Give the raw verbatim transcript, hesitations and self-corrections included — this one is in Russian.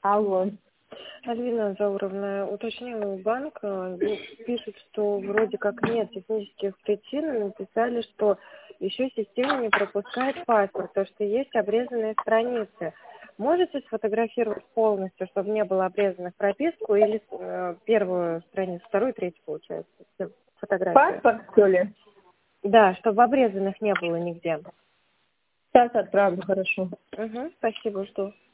Алло. Альвина Зауровна, уточнила у банка, пишут, что вроде как нет технических причин, и написали, что еще система не пропускает паспорт, то что есть обрезанные страницы. Можете сфотографировать полностью, чтобы не было обрезанных прописку, или э, первую страницу, вторую, третью, получается, все фотографии? Паспорт, что ли? Да, чтобы обрезанных не было нигде. Сейчас отправлю, хорошо. Угу, спасибо, жду.